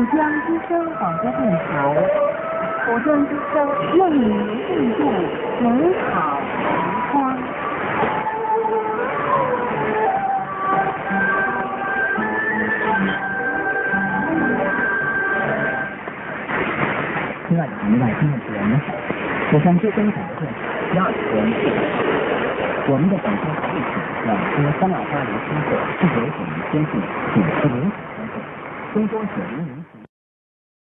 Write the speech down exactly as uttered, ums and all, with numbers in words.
江之声广播电台，浦江之声愿与您共度美好时光。 亲爱的朋友们，听众朋友们好，浦江之声广播电台第二天，我们的广播地址两车三二八零七四，是由我们先进请四零九先生，中多九零零。